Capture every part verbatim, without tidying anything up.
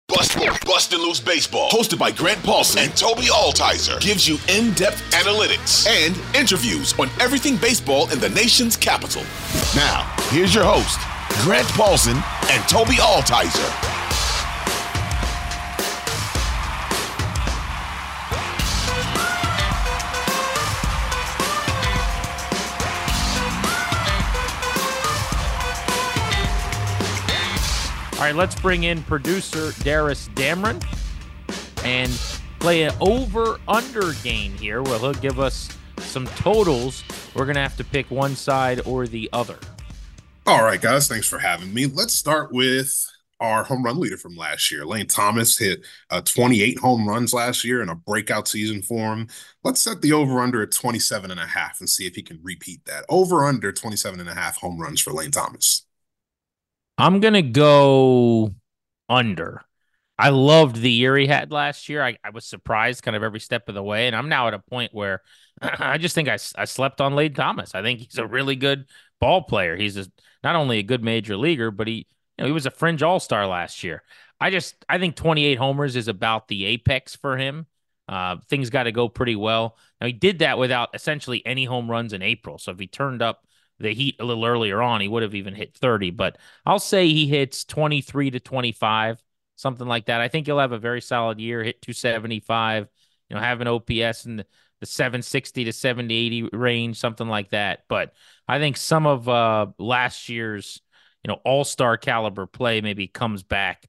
Bust, Bustin' Loose Baseball, hosted by Grant Paulson and Toby Altizer, gives you in-depth analytics and interviews on everything baseball in the nation's capital. Now, here's your host, Grant Paulson and Toby Altizer. All right, let's bring in producer Darius Dameron and play an over-under game here where he'll give us some totals. We're going to have to pick one side or the other. All right, guys, thanks for having me. Let's start with our home run leader from last year. Lane Thomas hit uh, twenty-eight home runs last year in a breakout season for him. Let's set the over-under at twenty-seven and a half and see if he can repeat that. Over-under twenty-seven and a half home runs for Lane Thomas. I'm going to go under. I loved the year he had last year. I, I was surprised kind of every step of the way, and I'm now at a point where I just think I, I slept on Lane Thomas. I think he's a really good ball player. He's a, not only a good major leaguer, but he you know, he was a fringe all-star last year. I just I think twenty-eight homers is about the apex for him. Uh, things got to go pretty well. Now, he did that without essentially any home runs in April, so if he turned up the heat a little earlier on, he would have even hit thirty, but I'll say he hits twenty-three to twenty-five, something like that. I think he'll have a very solid year, hit two seventy-five, you know, have an O P S in the, the seven sixty to seven eighty range, something like that. But I think some of uh, last year's, you know, all-star caliber play maybe comes back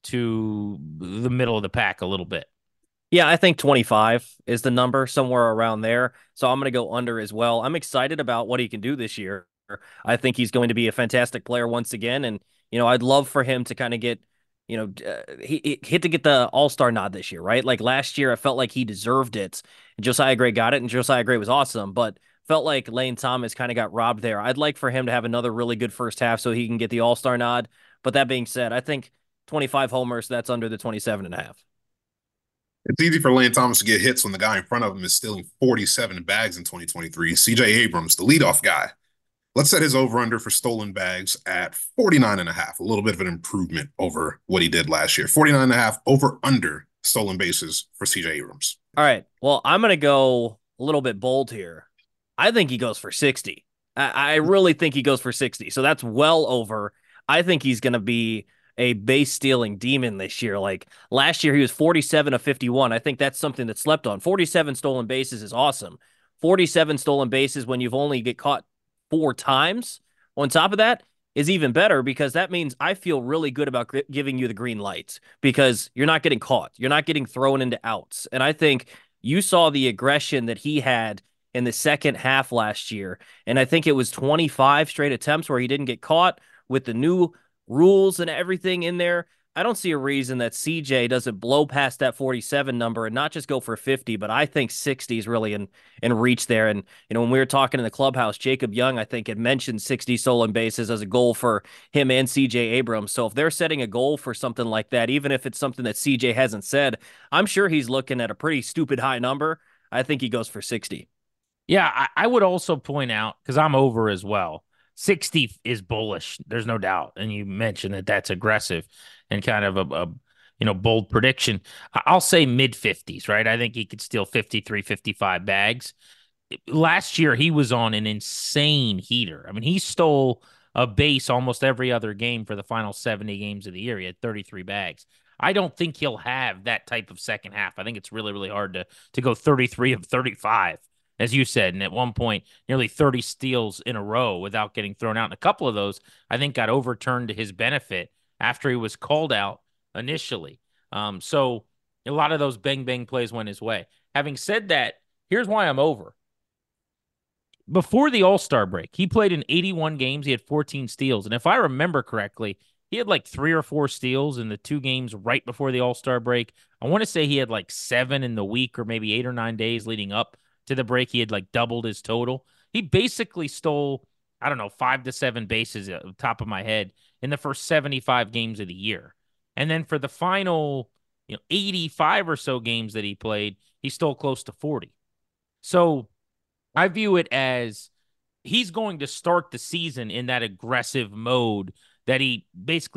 to the middle of the pack a little bit. Yeah, I think twenty-five is the number, somewhere around there. So I'm going to go under as well. I'm excited about what he can do this year. I think he's going to be a fantastic player once again. And, you know, I'd love for him to kind of get, you know, uh, he, he hit to get the all-star nod this year, right? Like last year, I felt like he deserved it. And Josiah Gray got it, and Josiah Gray was awesome. But felt like Lane Thomas kind of got robbed there. I'd like for him to have another really good first half so he can get the all-star nod. But that being said, I think twenty-five homers, that's under the twenty-seven and a half. It's easy for Lane Thomas to get hits when the guy in front of him is stealing forty-seven bags in twenty twenty-three. C J Abrams, the leadoff guy. Let's set his over-under for stolen bags at forty-nine and a half, a little bit of an improvement over what he did last year. forty-nine and a half over-under stolen bases for C J Abrams. All right, well, I'm going to go a little bit bold here. I think he goes for sixty. I, I really think he goes for sixty, so that's well over. I think he's going to be a base stealing demon this year. Like last year, he was forty-seven of fifty-one. I think that's something that slept on. forty-seven stolen bases is awesome. forty-seven stolen bases when you've only get caught four times on top of that is even better, because that means I feel really good about giving you the green light because you're not getting caught. You're not getting thrown into outs. And I think you saw the aggression that he had in the second half last year. And I think it was twenty-five straight attempts where he didn't get caught. With the new rules and everything in there, I don't see a reason that C J doesn't blow past that forty-seven number and not just go for fifty, but I think sixty is really in, in reach there. And, you know, when we were talking in the clubhouse, Jacob Young, I think, had mentioned sixty stolen bases as a goal for him and C J Abrams. So if they're setting a goal for something like that, even if it's something that C J hasn't said, I'm sure he's looking at a pretty stupid high number. I think he goes for sixty. Yeah, I, I would also point out, because I'm over as well, sixty is bullish. There's no doubt. And you mentioned that that's aggressive and kind of a, a you know, bold prediction. I'll say mid fifties, right? I think he could steal fifty-three, fifty-five bags. Last year, he was on an insane heater. I mean, he stole a base almost every other game for the final seventy games of the year. He had thirty-three bags. I don't think he'll have that type of second half. I think it's really, really hard to, to go thirty-three of thirty-five. As you said, and at one point, nearly thirty steals in a row without getting thrown out. And a couple of those, I think, got overturned to his benefit after he was called out initially. Um, so a lot of those bang-bang plays went his way. Having said that, here's why I'm over. Before the All-Star break, he played in eighty-one games. He had fourteen steals. And if I remember correctly, he had like three or four steals in the two games right before the All-Star break. I want to say he had like seven in the week or maybe eight or nine days leading up to the break. He had like doubled his total. He basically stole, I don't know, five to seven bases at the top of my head in the first seventy-five games of the year. And then for the final, you know, eighty-five or so games that he played, he stole close to forty. So I view it as he's going to start the season in that aggressive mode that he basically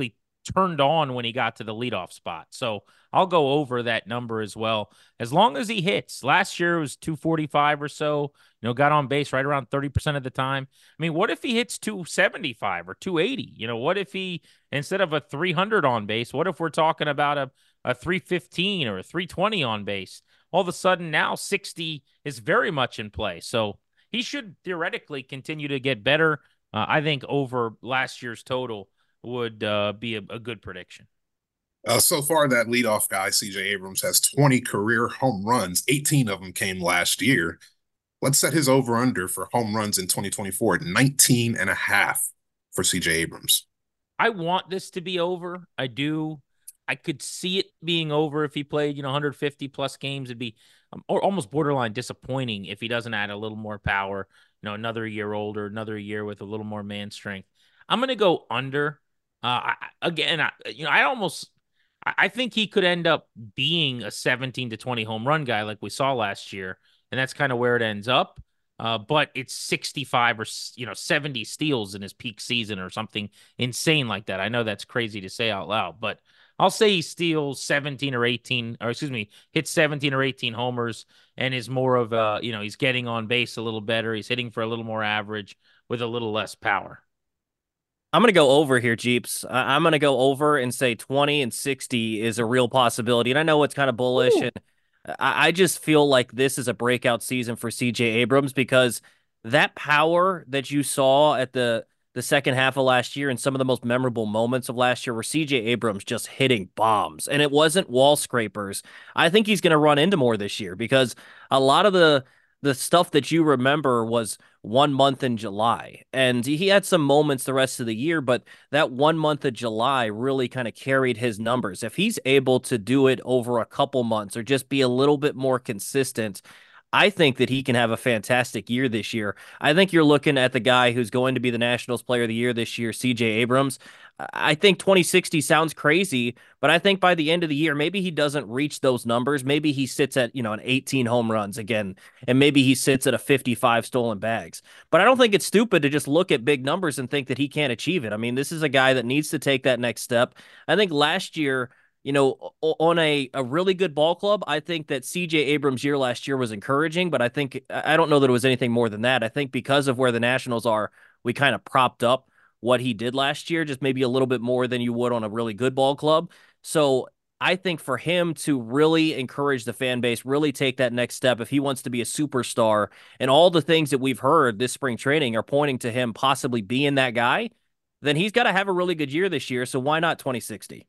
turned on when he got to the leadoff spot. So I'll go over that number as well, as long as he hits. Last year it was two forty-five or so, you know, got on base right around thirty percent of the time. I mean, what if he hits two seventy-five or two eighty? You know, what if he, instead of a three hundred on base, what if we're talking about a, a three fifteen or a three twenty on base? All of a sudden now sixty is very much in play. So he should theoretically continue to get better. Uh, I think over last year's total would uh, be a, a good prediction. Uh, so far, that leadoff guy, C J Abrams, has twenty career home runs. eighteen of them came last year. Let's set his over-under for home runs in twenty twenty-four at nineteen and a half for C J Abrams. I want this to be over. I do. I could see it being over if he played, you know, one hundred fifty plus games. It'd be um, or almost borderline disappointing if he doesn't add a little more power, you know, another year older, another year with a little more man strength. I'm going to go under. Uh, I, again, I, you know, I almost, I think he could end up being a seventeen to twenty home run guy like we saw last year, and that's kind of where it ends up. Uh, but it's sixty-five or, you know, seventy steals in his peak season or something insane like that. I know that's crazy to say out loud, but I'll say he steals seventeen or eighteen, or excuse me, hits seventeen or eighteen homers and is more of a, you know, he's getting on base a little better. He's hitting for a little more average with a little less power. I'm going to go over here, Jeeps. I'm going to go over and say twenty and sixty is a real possibility. And I know it's kind of bullish. Ooh. And I just feel like this is a breakout season for C J Abrams, because that power that you saw at the, the second half of last year and some of the most memorable moments of last year were C J Abrams just hitting bombs. And it wasn't wall scrapers. I think he's going to run into more this year, because a lot of the the stuff that you remember was one month in July. And he had some moments the rest of the year, but that one month of July really kind of carried his numbers. If he's able to do it over a couple months or just be a little bit more consistent, I think that he can have a fantastic year this year. I think you're looking at the guy who's going to be the Nationals Player of the Year this year, C J Abrams. I think twenty sixty sounds crazy, but I think by the end of the year, maybe he doesn't reach those numbers. Maybe he sits at, you know, an eighteen home runs again, and maybe he sits at a fifty-five stolen bags. But I don't think it's stupid to just look at big numbers and think that he can't achieve it. I mean, this is a guy that needs to take that next step. I think last year, you know, on a, a really good ball club, I think that C J Abrams' year last year was encouraging, but I think, I don't know that it was anything more than that. I think because of where the Nationals are, we kind of propped up what he did last year, just maybe a little bit more than you would on a really good ball club. So I think for him to really encourage the fan base, really take that next step, if he wants to be a superstar, and all the things that we've heard this spring training are pointing to him possibly being that guy, then he's got to have a really good year this year. So why not twenty sixty?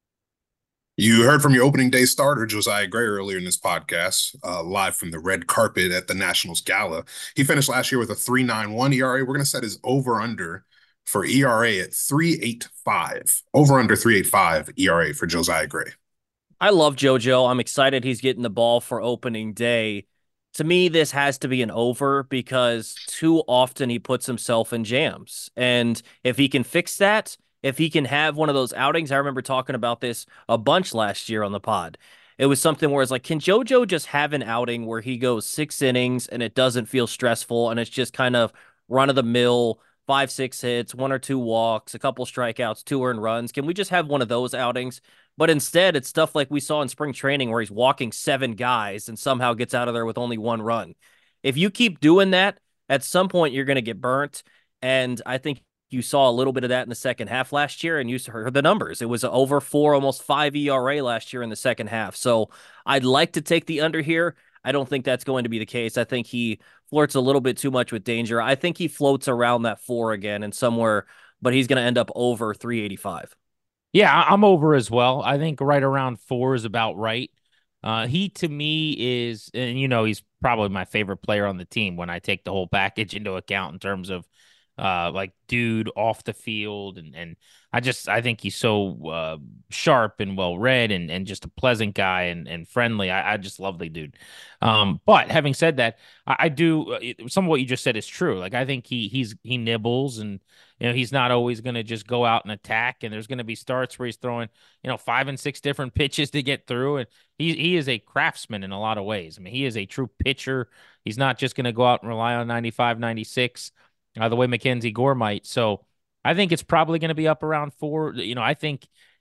You heard from your opening day starter, Josiah Gray, earlier in this podcast, uh, live from the red carpet at the Nationals Gala. He finished last year with a three point nine one E R A. We're going to set his over-under for E R A at three point eight five. Over-under three point eight five E R A for Josiah Gray. I love JoJo. I'm excited he's getting the ball for opening day. To me, this has to be an over, because too often he puts himself in jams. And if he can fix that, if he can have one of those outings, I remember talking about this a bunch last year on the pod. It was something where it's like, can JoJo just have an outing where he goes six innings and it doesn't feel stressful and it's just kind of run-of-the-mill, five, six hits, one or two walks, a couple strikeouts, two earned runs? Can we just have one of those outings? But instead, it's stuff like we saw in spring training where he's walking seven guys and somehow gets out of there with only one run. If you keep doing that, at some point you're going to get burnt. And I think you saw a little bit of that in the second half last year, and you heard the numbers. It was over four, almost five E R A last year in the second half. So I'd like to take the under here. I don't think that's going to be the case. I think he flirts a little bit too much with danger. I think he floats around that four again and somewhere, but he's going to end up over three eighty-five. Yeah, I'm over as well. I think right around four is about right. Uh, he, to me, is, and you know, he's probably my favorite player on the team when I take the whole package into account in terms of Uh, like dude off the field, and and I just I think he's so uh, sharp and well read, and and just a pleasant guy and and friendly. I, I just love the dude. Um, but having said that, I, I do uh, some of what you just said is true. Like I think he he's he nibbles, and you know he's not always going to just go out and attack. And there's going to be starts where he's throwing you know five and six different pitches to get through, and he he is a craftsman in a lot of ways. I mean, he is a true pitcher. He's not just going to go out and rely on ninety-five, ninety-six. Uh, the way Mackenzie Gore might. So I think it's probably going to be up around four. You know, I think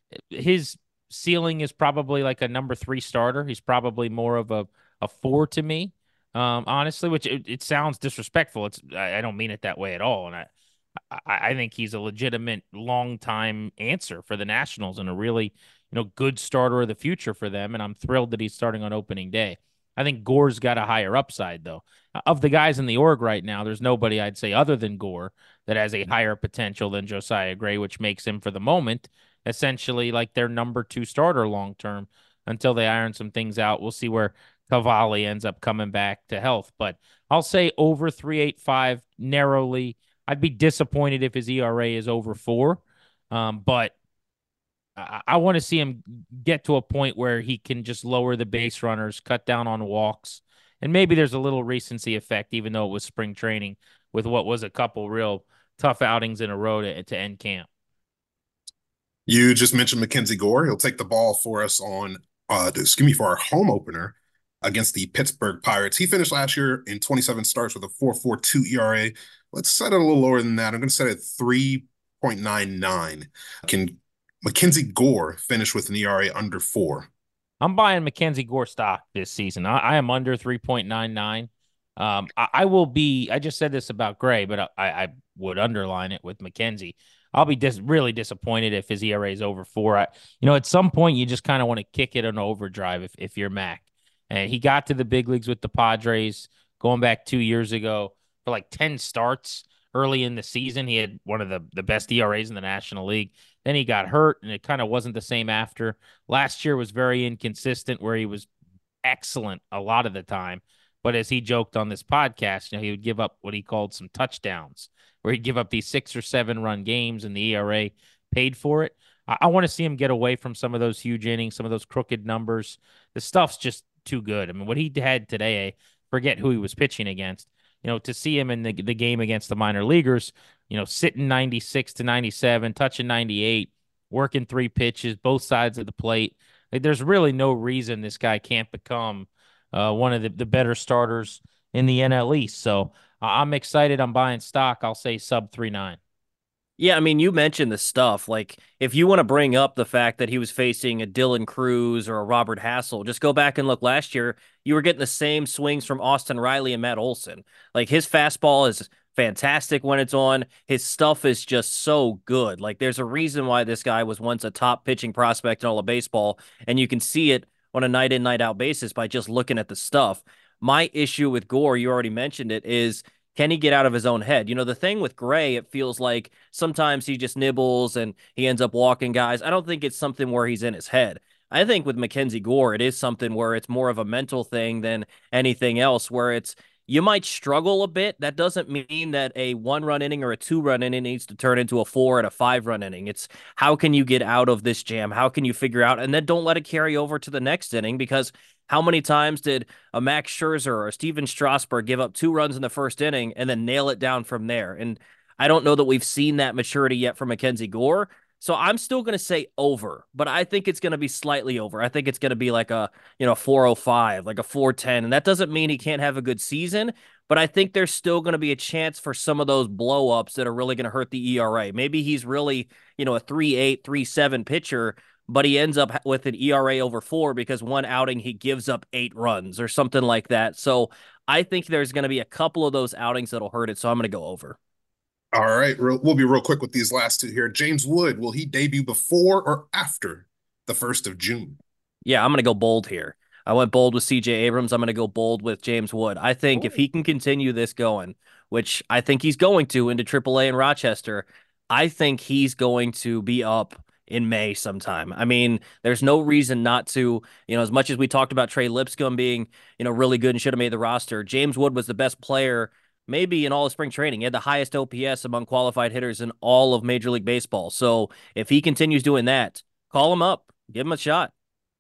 his ceiling is probably like a number three starter. He's probably more of a, a four to me, um, honestly, which it, it sounds disrespectful. It's I, I don't mean it that way at all. And I, I, I think he's a legitimate long time answer for the Nationals and a really, you know, good starter of the future for them. And I'm thrilled that he's starting on opening day. I think Gore's got a higher upside, though. Of the guys in the org right now, there's nobody I'd say other than Gore that has a higher potential than Josiah Gray, which makes him, for the moment, essentially like their number two starter long term until they iron some things out. We'll see where Cavalli ends up coming back to health. But I'll say over three point eight five narrowly. I'd be disappointed if his E R A is over four, um, but I, I want to see him get to a point where he can just lower the base runners, cut down on walks, and maybe there's a little recency effect, even though it was spring training, with what was a couple real tough outings in a row to, to end camp. You just mentioned Mackenzie Gore. He'll take the ball for us on, uh, excuse me, for our home opener against the Pittsburgh Pirates. He finished last year in twenty-seven starts with a four point four two E R A. Let's set it a little lower than that. I'm going to set it at three point nine nine. Can Mackenzie Gore finish with an E R A under four? I'm buying Mackenzie Gore stock this season. I, I am under three point nine nine. Um, I, I will be, I just said this about Gray, but I, I would underline it with Mackenzie. I'll be dis- really disappointed if his E R A is over four. I, you know, at some point, you just kind of want to kick it on overdrive if, if you're Mac. And he got to the big leagues with the Padres going back two years ago for like ten starts early in the season. He had one of the, the best E R As in the National League. Then he got hurt, and it kind of wasn't the same after. Last year was very inconsistent, where he was excellent a lot of the time. But as he joked on this podcast, you know, he would give up what he called some touchdowns, where he'd give up these six or seven run games, and the E R A paid for it. I, I want to see him get away from some of those huge innings, some of those crooked numbers. The stuff's just too good. I mean, what he had today, I forget who he was pitching against. You know, to see him in the, the game against the minor leaguers, you know, sitting ninety-six to ninety-seven, touching ninety-eight, working three pitches, both sides of the plate. Like, there's really no reason this guy can't become uh, one of the, the better starters in the N L East. So uh, I'm excited. I'm buying stock. I'll say sub three nine. Yeah, I mean, you mentioned the stuff. Like, if you want to bring up the fact that he was facing a Dylan Cruz or a Robert Hassel, just go back and look last year. You were getting the same swings from Austin Riley and Matt Olson. Like, his fastball is fantastic when it's on. His stuff is just so good. Like, there's a reason why this guy was once a top pitching prospect in all of baseball, and you can see it on a night in, night out basis by just looking at the stuff. My issue with Gore, you already mentioned it, is can he get out of his own head? You know, the thing with Gray, it feels like sometimes he just nibbles and he ends up walking guys. I don't think it's something where he's in his head. I think with Mackenzie Gore, it is something where it's more of a mental thing than anything else, where it's you might struggle a bit. That doesn't mean that a one-run inning or a two-run inning needs to turn into a four and a five-run inning. It's how can you get out of this jam? How can you figure out? And then don't let it carry over to the next inning, because how many times did a Max Scherzer or a Steven Strasburg give up two runs in the first inning and then nail it down from there? And I don't know that we've seen that maturity yet from Mackenzie Gore. So I'm still going to say over, but I think it's going to be slightly over. I think it's going to be like a, you know, four oh five, like a four ten. And that doesn't mean he can't have a good season, but I think there's still going to be a chance for some of those blow-ups that are really going to hurt the E R A. Maybe he's really, you know, a three eight, three seven pitcher, but he ends up with an E R A over four because one outing he gives up eight runs or something like that. So I think there's going to be a couple of those outings that'll hurt it. So I'm going to go over. All right, we'll be real quick with these last two here. James Wood, will he debut before or after the first of June? Yeah, I'm going to go bold here. I went bold with C J Abrams. I'm going to go bold with James Wood. I think Ooh. if he can continue this going, which I think he's going to into triple A in Rochester, I think he's going to be up in May sometime. I mean, there's no reason not to, you know, as much as we talked about Trey Lipscomb being, you know, really good and should have made the roster, James Wood was the best player maybe in all of spring training. He had the highest O P S among qualified hitters in all of Major League Baseball. So if he continues doing that, call him up, give him a shot.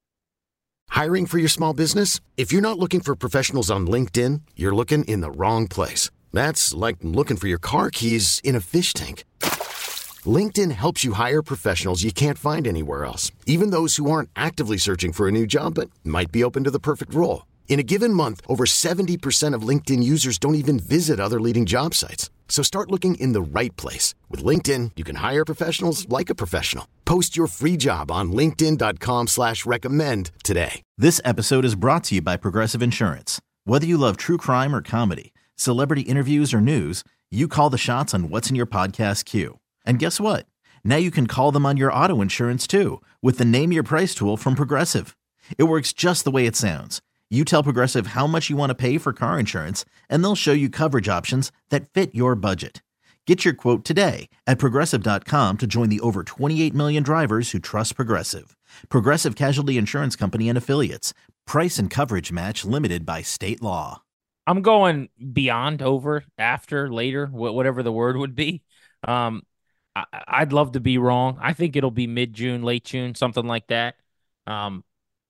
Hiring for your small business? If you're not looking for professionals on LinkedIn, you're looking in the wrong place. That's like looking for your car keys in a fish tank. LinkedIn helps you hire professionals you can't find anywhere else, even those who aren't actively searching for a new job but might be open to the perfect role. In a given month, over seventy percent of LinkedIn users don't even visit other leading job sites. So start looking in the right place. With LinkedIn, you can hire professionals like a professional. Post your free job on linkedin dot com slash recommend today. This episode is brought to you by Progressive Insurance. Whether you love true crime or comedy, celebrity interviews or news, you call the shots on what's in your podcast queue. And guess what? Now you can call them on your auto insurance too with the Name Your Price tool from Progressive. It works just the way it sounds. You tell Progressive how much you want to pay for car insurance, and they'll show you coverage options that fit your budget. Get your quote today at progressive dot com to join the over twenty-eight million drivers who trust Progressive. Progressive Casualty Insurance Company and Affiliates. Price and coverage match limited by state law. I'm going beyond, over, after, later, wh- whatever the word would be. Um, I- I'd love to be wrong. I think it'll be mid-June, late June, something like that. Um,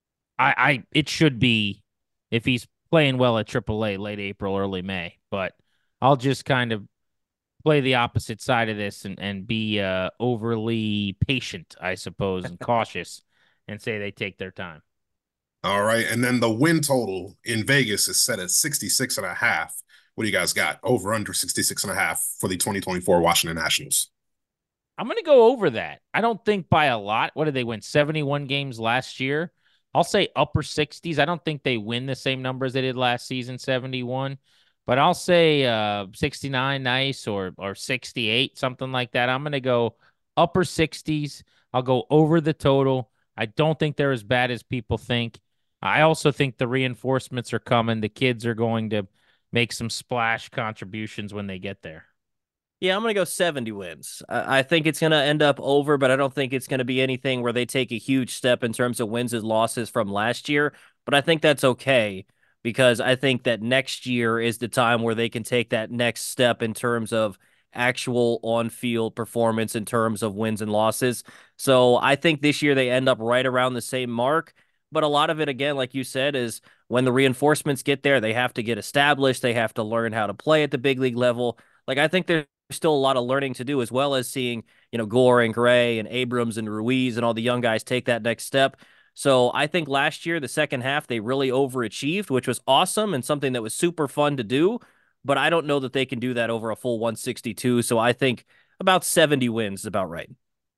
I, I it should be, if he's playing well at triple A, late April, early May. But I'll just kind of play the opposite side of this and, and be uh, overly patient, I suppose, and cautious, and say they take their time. All right. And then the win total in Vegas is set at sixty-six and a half. What do you guys got? Over, under sixty-six and a half for the twenty twenty-four Washington Nationals. I'm going to go over that. I don't think by a lot. What did they win? seventy-one games last year. I'll say upper sixties. I don't think they win the same numbers they did last season, seventy-one. But I'll say uh, sixty-nine, nice, or or sixty-eight, something like that. I'm going to go upper sixties. I'll go over the total. I don't think they're as bad as people think. I also think the reinforcements are coming. The kids are going to make some splash contributions when they get there. Yeah, I'm going to go seventy wins. I think it's going to end up over, but I don't think it's going to be anything where they take a huge step in terms of wins and losses from last year. But I think that's okay, because I think that next year is the time where they can take that next step in terms of actual on-field performance in terms of wins and losses. So I think this year they end up right around the same mark. But a lot of it, again, like you said, is when the reinforcements get there, they have to get established. They have to learn how to play at the big league level. Like, I think there's still a lot of learning to do, as well as seeing, you know, Gore and Gray and Abrams and Ruiz and all the young guys take that next step. So I think last year, the second half, they really overachieved, which was awesome and something that was super fun to do. But I don't know that they can do that over a full one sixty-two. So I think about seventy wins is about right.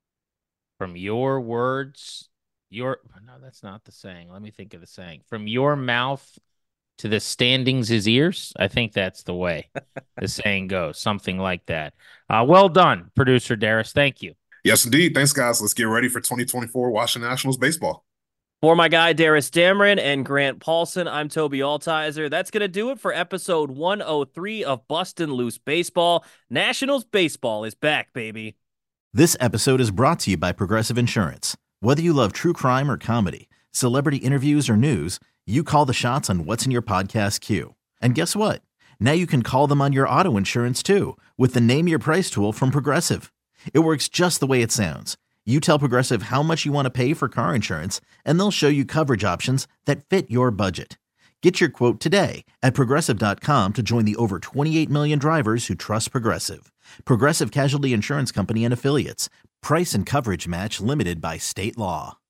From your words, your no, that's not the saying. Let me think of the saying. From your mouth to the standings, his ears. I think that's the way the saying goes, something like that. Uh, well done, producer Darius. Thank you. Yes, indeed. Thanks, guys. Let's get ready for twenty twenty-four Washington Nationals baseball. For my guy, Darius Dameron and Grant Paulson, I'm Toby Altizer. That's going to do it for episode one oh three of Bustin' Loose Baseball. Nationals baseball is back, baby. This episode is brought to you by Progressive Insurance. Whether you love true crime or comedy, celebrity interviews or news, you call the shots on what's in your podcast queue. And guess what? Now you can call them on your auto insurance too with the Name Your Price tool from Progressive. It works just the way it sounds. You tell Progressive how much you want to pay for car insurance, and they'll show you coverage options that fit your budget. Get your quote today at progressive dot com to join the over twenty-eight million drivers who trust Progressive. Progressive Casualty Insurance Company and Affiliates. Price and coverage match limited by state law.